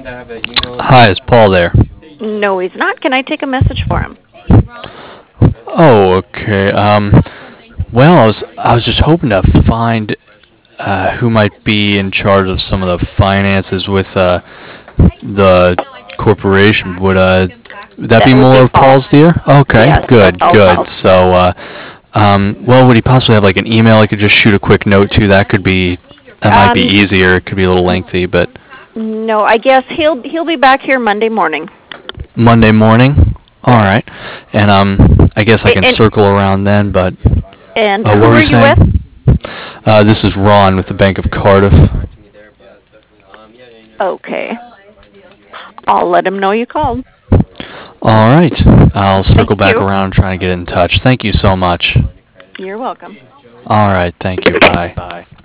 Hi, is Paul there? No, he's not. Can I take a message for him? Oh, okay. Well, I was just hoping to find who might be in charge of some of the finances with the corporation. Would that That be would more be of Paul. Paul's dear? Okay, Yes, that's good, all good. Paul. So, well, would he possibly have like an email I could just shoot a quick note to? That might be Um, easier. It could be a little lengthy, but no, I guess he'll be back here Monday morning. Monday morning. All Yes. right, and I guess I can And circle around then. But who what were are you you saying? with? This is Ron with the Bank of Cardiff. Okay. I'll let him know you called. All right, I'll Thank circle back you. around trying to get in touch. Thank you so much. You're welcome. All right, thank you. Bye.